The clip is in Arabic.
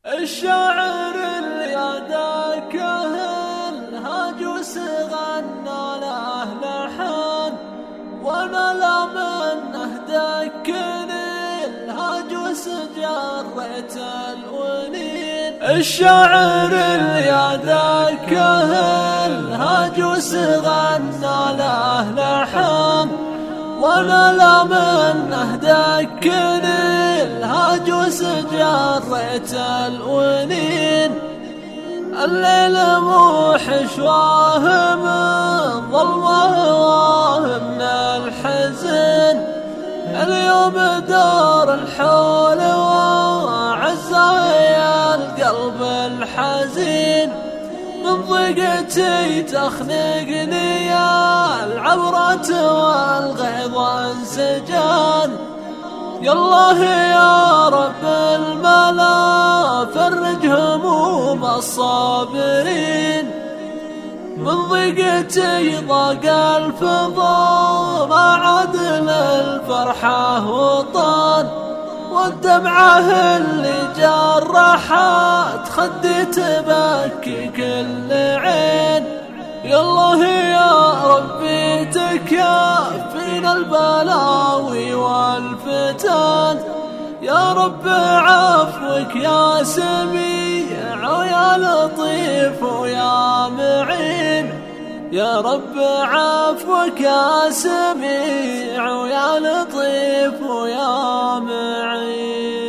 الشاعر اللي ذاك الهاجوس غنى له لحن، وانا لا منه دكني الهاجوس جريت الونين. الشاعر اللي ذاك الهاجوس غنى له لحن، وانا لا منه دكني الهاجوس جريت الونين. الليل موحش واهم الظلمة واهم الحزن، اليوم دار الحول وعزة يا القلب الحزين. من ضيقتي تخنقني يا العبرة والغيظ انسجان. يا الله يا رب الملا فرج هموم الصابرين. من ضيقتي ضاق الفضا ما عاد للفرحة وطن، والدمعة اللي جرحت خدي تبكي كل عين. يا الله يا ربي تكفينا البلاوي والفتن، يا رب عفوك يا سميع ويا لطيف ويا معين. يا رب عفوك يا سميع ويا لطيف ويا معين.